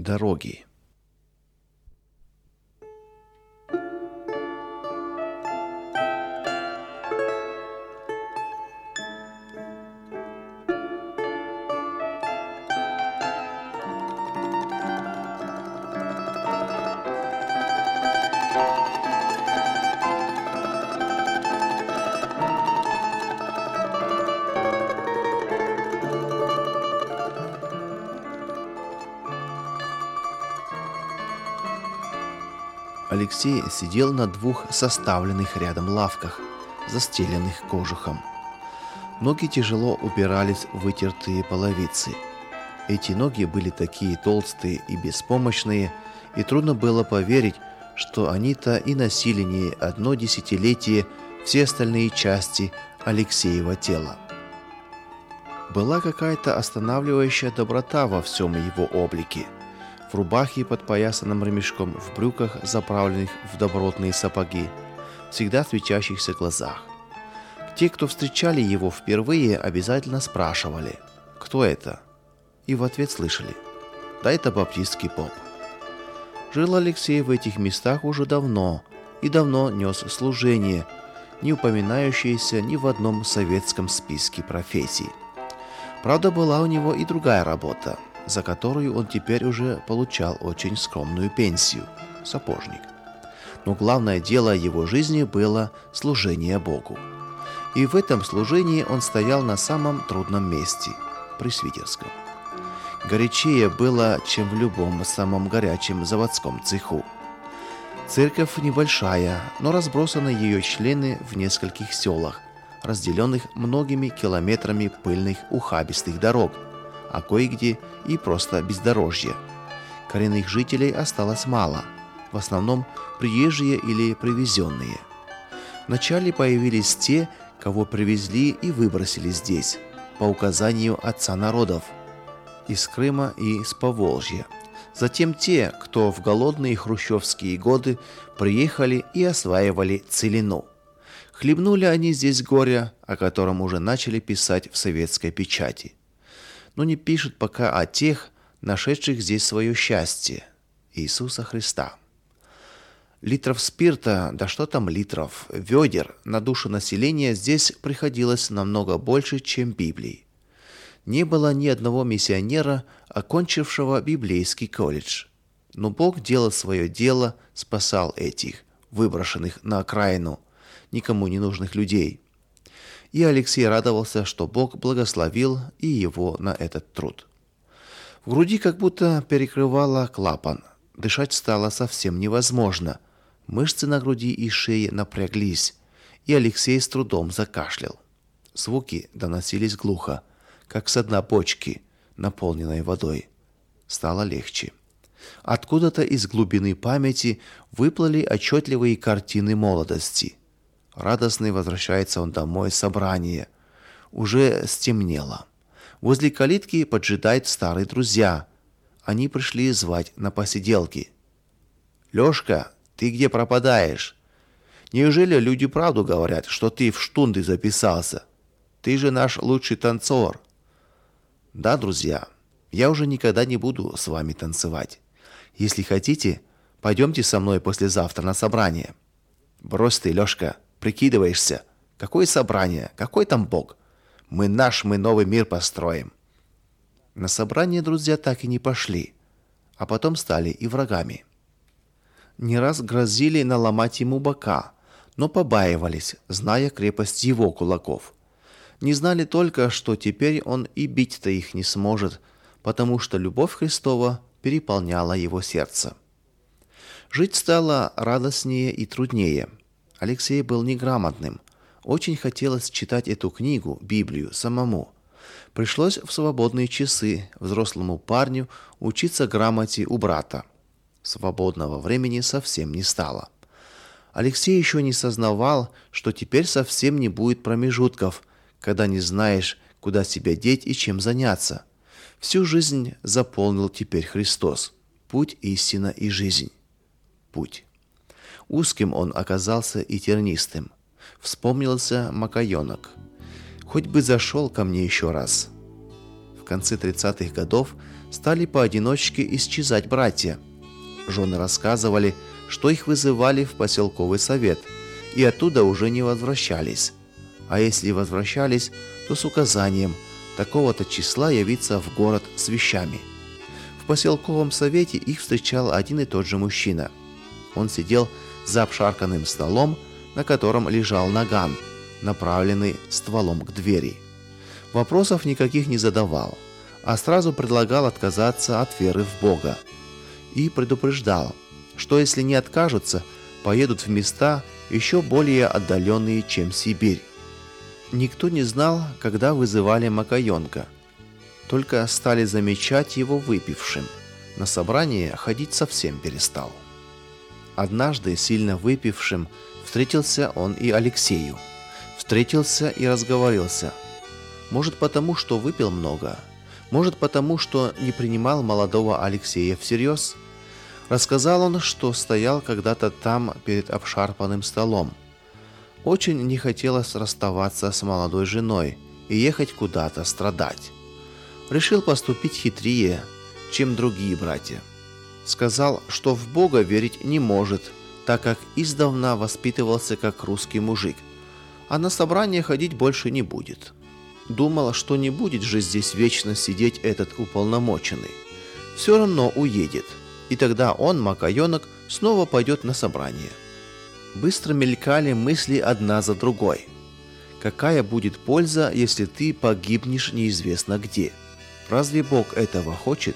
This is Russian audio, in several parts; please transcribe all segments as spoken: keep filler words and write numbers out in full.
дороги. Алексей сидел на двух составленных рядом лавках, застеленных кожухом. Ноги тяжело упирались в вытертые половицы. Эти ноги были такие толстые и беспомощные, и трудно было поверить, что они-то и носили не одно десятилетие все остальные части Алексеева тела. Была какая-то останавливающая доброта во всем его облике. В рубахе, подпоясанном ремешком, в брюках, заправленных в добротные сапоги, всегда светящихся глазах. Те, кто встречали его впервые, обязательно спрашивали: «Кто это?» И в ответ слышали: «Да это баптистский поп». Жил Алексей в этих местах уже давно и давно нес служение, не упоминающееся ни в одном советском списке профессий. Правда, была у него и другая работа, за которую он теперь уже получал очень скромную пенсию – сапожник. Но главное дело его жизни было служение Богу. И в этом служении он стоял на самом трудном месте – пресвитерском. Горячее было, чем в любом самом горячем заводском цеху. Церковь небольшая, но разбросаны ее члены в нескольких селах, разделенных многими километрами пыльных ухабистых дорог, а кое-где и просто бездорожье. Коренных жителей осталось мало, в основном приезжие или привезенные. Вначале появились те, кого привезли и выбросили здесь, по указанию отца народов, из Крыма и из Поволжья. Затем те, кто в голодные хрущевские годы приехали и осваивали целину. Хлебнули они здесь горя, о котором уже начали писать в советской печати. Но не пишут пока о тех, нашедших здесь свое счастье – Иисуса Христа. Литров спирта, да что там литров, ведер на душу населения здесь приходилось намного больше, чем Библии. Не было ни одного миссионера, окончившего библейский колледж. Но Бог делал свое дело, спасал этих, выброшенных на окраину, никому не нужных людей. И Алексей радовался, что Бог благословил и его на этот труд. В груди как будто перекрывало клапан. Дышать стало совсем невозможно. Мышцы на груди и шее напряглись, и Алексей с трудом закашлял. Звуки доносились глухо, как со дна бочки, наполненной водой. Стало легче. Откуда-то из глубины памяти выплыли отчетливые картины молодости. Радостный возвращается он домой с собрания. Уже стемнело. Возле калитки поджидают старые друзья. Они пришли звать на посиделки. «Лёшка, ты где пропадаешь? Неужели люди правду говорят, что ты в штунды записался? Ты же наш лучший танцор». «Да, друзья, я уже никогда не буду с вами танцевать. Если хотите, пойдемте со мной послезавтра на собрание». «Брось ты, Лёшка, прикидываешься. Какое собрание? Какой там Бог? Мы наш, мы новый мир построим». На собрание друзья так и не пошли, а потом стали и врагами. Не раз грозили наломать ему бока, но побаивались, зная крепость его кулаков. Не знали только, что теперь он и бить-то их не сможет, потому что любовь Христова переполняла его сердце. Жить стало радостнее и труднее. Алексей был неграмотным. Очень хотелось читать эту книгу, Библию, самому. Пришлось в свободные часы взрослому парню учиться грамоте у брата. Свободного времени совсем не стало. Алексей еще не сознавал, что теперь совсем не будет промежутков, когда не знаешь, куда себя деть и чем заняться. Всю жизнь заполнил теперь Христос. Путь, истина и жизнь. Путь. Узким он оказался и тернистым. Вспомнился макаенок. Хоть бы зашел ко мне еще раз. В конце тридцатых годов стали поодиночке исчезать братья. Жены рассказывали, что их вызывали в поселковый совет, и оттуда уже не возвращались. А если возвращались, то с указанием такого-то числа явиться в город с вещами. В поселковом совете их встречал один и тот же мужчина. Он сидел за обшарканным столом, на котором лежал наган, направленный стволом к двери. Вопросов никаких не задавал, а сразу предлагал отказаться от веры в Бога. И предупреждал, что если не откажутся, поедут в места еще более отдаленные, чем Сибирь. Никто не знал, когда вызывали Макаенка. Только стали замечать его выпившим. На собрание ходить совсем перестал. Однажды, сильно выпившим, встретился он и Алексею. Встретился и разговорился. Может, потому, что выпил много. Может, потому, что не принимал молодого Алексея всерьез. Рассказал он, что стоял когда-то там перед обшарпанным столом. Очень не хотелось расставаться с молодой женой и ехать куда-то страдать. Решил поступить хитрее, чем другие братья. Сказал, что в Бога верить не может, так как издавна воспитывался как русский мужик, а на собрание ходить больше не будет. Думал, что не будет же здесь вечно сидеть этот уполномоченный. Все равно уедет, и тогда он, Макаенок, снова пойдет на собрание. Быстро мелькали мысли одна за другой. Какая будет польза, если ты погибнешь неизвестно где? Разве Бог этого хочет?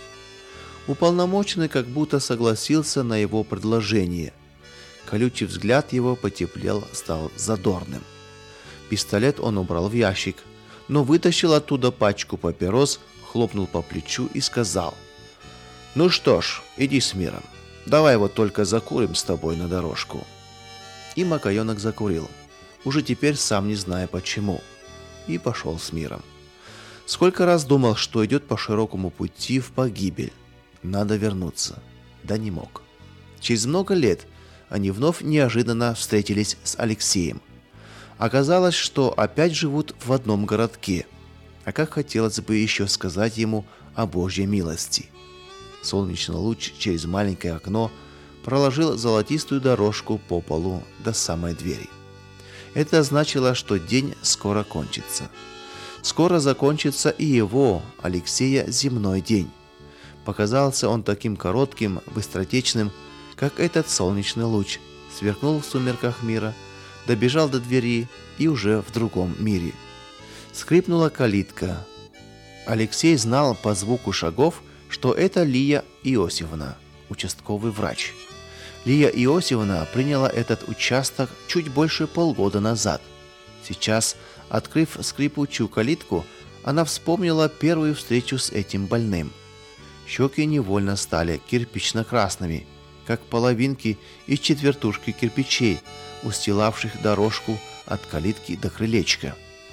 Уполномоченный как будто согласился на его предложение. Колючий взгляд его потеплел, стал задорным. Пистолет он убрал в ящик, но вытащил оттуда пачку папирос, хлопнул по плечу и сказал: «Ну что ж, иди с миром. Давай вот только закурим с тобой на дорожку». И Макаенок закурил, уже теперь сам не зная почему, и пошел с миром. Сколько раз думал, что идет по широкому пути в погибель. Надо вернуться. Да не мог. Через много лет они вновь неожиданно встретились с Алексеем. Оказалось, что опять живут в одном городке. А как хотелось бы еще сказать ему о Божьей милости. Солнечный луч через маленькое окно проложил золотистую дорожку по полу до самой двери. Это значило, что день скоро кончится. Скоро закончится и его, Алексея, земной день. Показался он таким коротким, быстротечным, как этот солнечный луч, сверкнул в сумерках мира, добежал до двери и уже в другом мире. Скрипнула калитка. Алексей знал по звуку шагов, что это Лия Иосифовна, участковый врач. Лия Иосифовна приняла этот участок чуть больше полгода назад. Сейчас, открыв скрипучую калитку, она вспомнила первую встречу с этим больным. Щеки невольно стали кирпично-красными, как половинки и четвертушки кирпичей, устилавших дорожку от калитки до крылечка.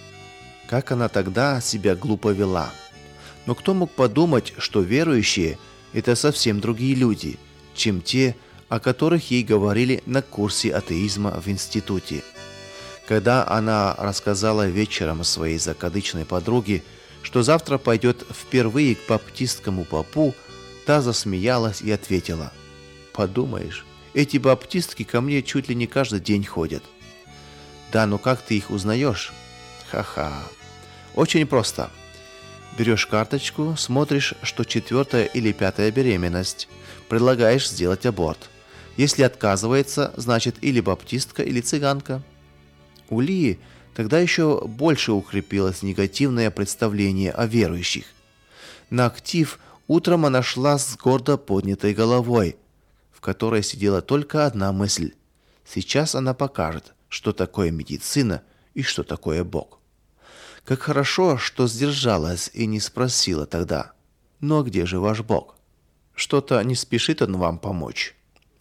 Как она тогда себя глупо вела. Но кто мог подумать, что верующие – это совсем другие люди, чем те, о которых ей говорили на курсе атеизма в институте. Когда она рассказала вечером своей закадычной подруге, что завтра пойдет впервые к баптистскому попу, та засмеялась и ответила: «Подумаешь, эти баптистки ко мне чуть ли не каждый день ходят». «Да, ну как ты их узнаешь?» «Ха-ха. Очень просто. Берешь карточку, смотришь, что четвертая или пятая беременность, предлагаешь сделать аборт. Если отказывается, значит или баптистка, или цыганка». У Лии тогда еще больше укрепилось негативное представление о верующих. На актив утром она шла с гордо поднятой головой, в которой сидела только одна мысль: сейчас она покажет, что такое медицина и что такое Бог. Как хорошо, что сдержалась и не спросила тогда: «Ну а где же ваш Бог? Что-то не спешит он вам помочь».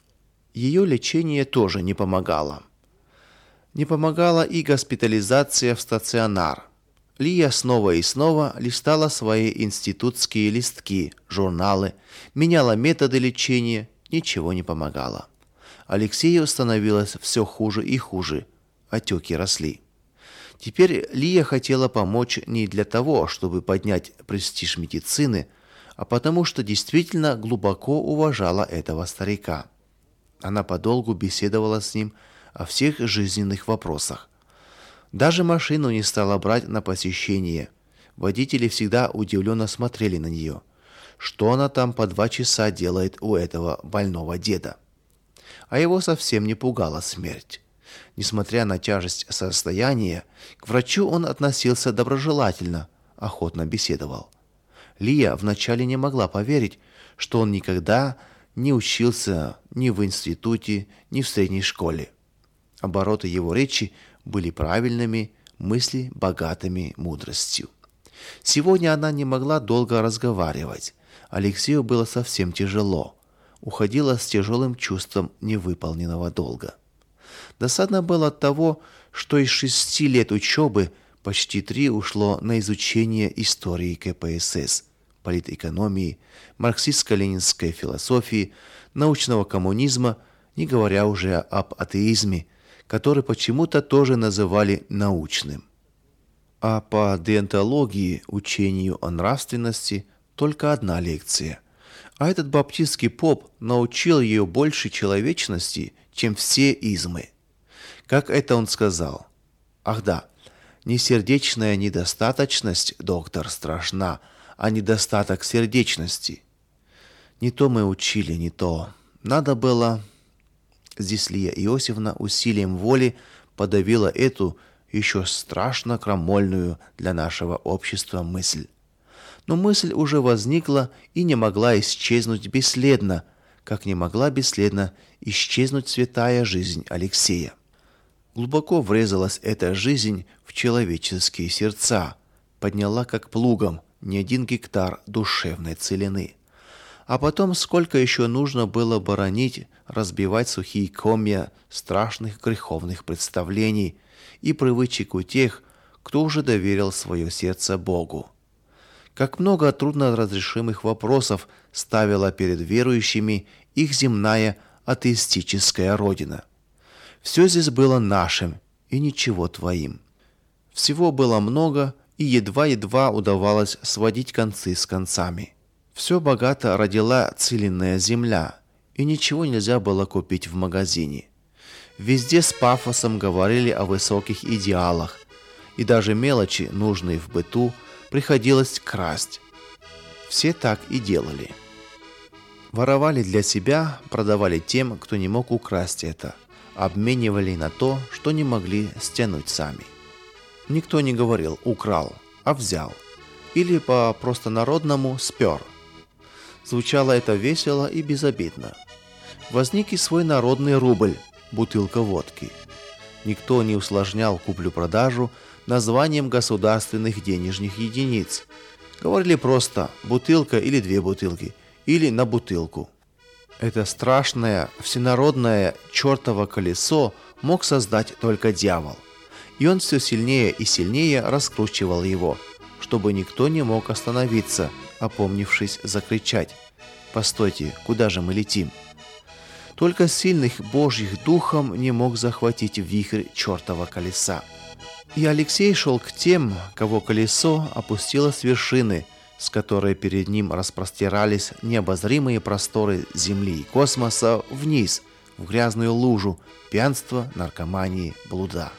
Ее лечение тоже не помогало. Не помогала и госпитализация в стационар. Лия снова и снова листала свои институтские листки, журналы, меняла методы лечения, ничего не помогало. Алексею становилось все хуже и хуже, отеки росли. Теперь Лия хотела помочь не для того, чтобы поднять престиж медицины, а потому что действительно глубоко уважала этого старика. Она подолгу беседовала с ним о всех жизненных вопросах. Даже машину не стала брать на посещение. Водители всегда удивленно смотрели на нее. Что она там по два часа делает у этого больного деда? А его совсем не пугала смерть. Несмотря на тяжесть состояния, к врачу он относился доброжелательно, охотно беседовал. Лия вначале не могла поверить, что он никогда не учился ни в институте, ни в средней школе. Обороты его речи были правильными, мысли богатыми мудростью. Сегодня она не могла долго разговаривать. Алексею было совсем тяжело. Уходила с тяжелым чувством невыполненного долга. Досадно было от того, что из шести лет учебы почти три ушло на изучение истории ка пэ эс эс, политэкономии, марксистско-ленинской философии, научного коммунизма, не говоря уже об атеизме, который почему-то тоже называли научным. А по деонтологии, учению о нравственности, только одна лекция. А этот баптистский поп научил ее больше человечности, чем все измы. Как это он сказал? Ах да, не сердечная недостаточность, доктор, страшна, а недостаток сердечности. Не то мы учили, не то. Надо было... Здесь Лия Иосифовна усилием воли подавила эту еще страшно крамольную для нашего общества мысль. Но мысль уже возникла и не могла исчезнуть бесследно, как не могла бесследно исчезнуть святая жизнь Алексея. Глубоко врезалась эта жизнь в человеческие сердца, подняла как плугом не один гектар душевной целины. А потом сколько еще нужно было боронить, разбивать сухие комья страшных греховных представлений и привычек у тех, кто уже доверил свое сердце Богу. Как много трудноразрешимых вопросов ставила перед верующими их земная атеистическая родина. Все здесь было нашим и ничего твоим. Всего было много, и едва-едва удавалось сводить концы с концами. Все богато родила целинная земля, и ничего нельзя было купить в магазине. Везде с пафосом говорили о высоких идеалах, и даже мелочи, нужные в быту, приходилось красть. Все так и делали. Воровали для себя, продавали тем, кто не мог украсть это, обменивали на то, что не могли стянуть сами. Никто не говорил «украл», а «взял» или по-простонародному «спер». Звучало это весело и безобидно. Возник и свой народный рубль, бутылка водки. Никто не усложнял куплю-продажу названием государственных денежных единиц. Говорили просто «бутылка» или «две бутылки», или «на бутылку». Это страшное всенародное чертово колесо мог создать только дьявол. И он все сильнее и сильнее раскручивал его, чтобы никто не мог остановиться, опомнившись закричать: «Постойте, куда же мы летим?» Только сильных Божьих духом не мог захватить вихрь чертова колеса. И Алексей шел к тем, кого колесо опустило с вершины, с которой перед ним распростирались необозримые просторы земли и космоса, вниз, в грязную лужу пьянства, наркомании, блуда.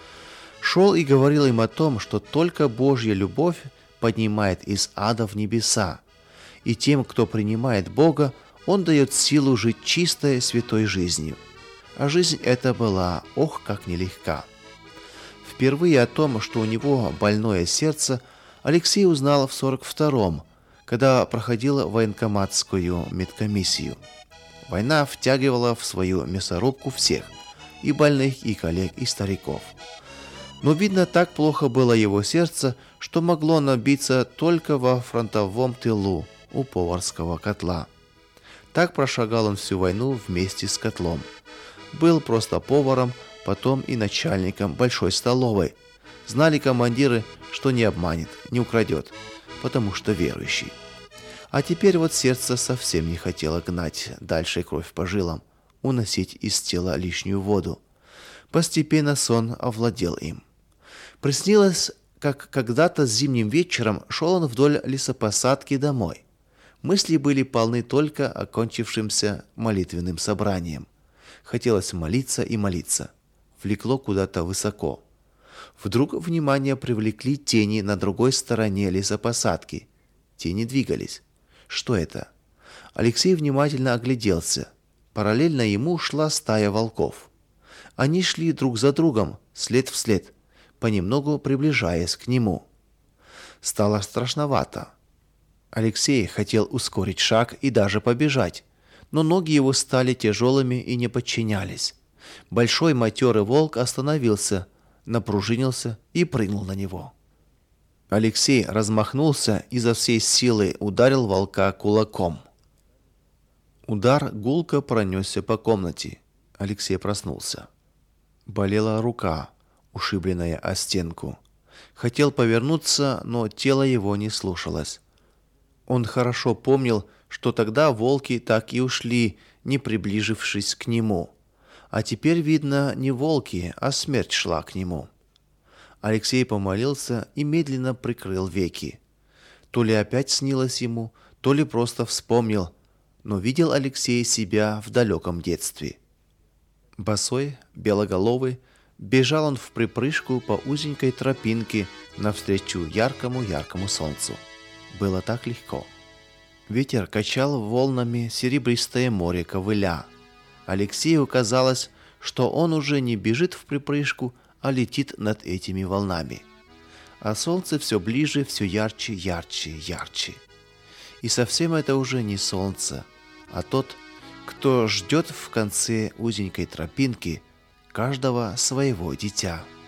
Шел и говорил им о том, что только Божья любовь поднимает из ада в небеса, и тем, кто принимает Бога, Он дает силу жить чистой, святой жизнью. А жизнь эта была, ох, как нелегка. Впервые о том, что у него больное сердце, Алексей узнал в сорок втором, когда проходил военкоматскую медкомиссию. Война втягивала в свою мясорубку всех, и больных, и коллег, и стариков. Но, видно, так плохо было его сердце, что могло набиться только во фронтовом тылу у поварского котла. Так прошагал он всю войну вместе с котлом. Был просто поваром, потом и начальником большой столовой. Знали командиры, что не обманет, не украдет, потому что верующий. А теперь вот сердце совсем не хотело гнать дальше кровь по жилам, уносить из тела лишнюю воду. Постепенно сон овладел им. Приснилось, как когда-то зимним вечером шел он вдоль лесопосадки домой. Мысли были полны только окончившимся молитвенным собранием. Хотелось молиться и молиться. Влекло куда-то высоко. Вдруг внимание привлекли тени на другой стороне лесопосадки. Тени двигались. Что это? Алексей внимательно огляделся. Параллельно ему шла стая волков. Они шли друг за другом, след в след, понемногу приближаясь к нему. Стало страшновато. Алексей хотел ускорить шаг и даже побежать, но ноги его стали тяжелыми и не подчинялись. Большой матерый волк остановился, напружинился и прыгнул на него. Алексей размахнулся и изо всей силы ударил волка кулаком. Удар гулко пронесся по комнате. Алексей проснулся. Болела рука, ушибленная о стенку. Хотел повернуться, но тело его не слушалось. Он хорошо помнил, что тогда волки так и ушли, не приближившись к нему. А теперь, видно, не волки, а смерть шла к нему. Алексей помолился и медленно прикрыл веки. То ли опять снилось ему, то ли просто вспомнил, но видел Алексей себя в далеком детстве. Босой, белоголовый, бежал он вприпрыжку по узенькой тропинке навстречу яркому-яркому солнцу. Было так легко. Ветер качал волнами серебристое море ковыля. Алексею казалось, что он уже не бежит вприпрыжку, а летит над этими волнами. А солнце все ближе, все ярче, ярче, ярче. И совсем это уже не солнце, а тот, кто ждет в конце узенькой тропинки каждого своего дитя.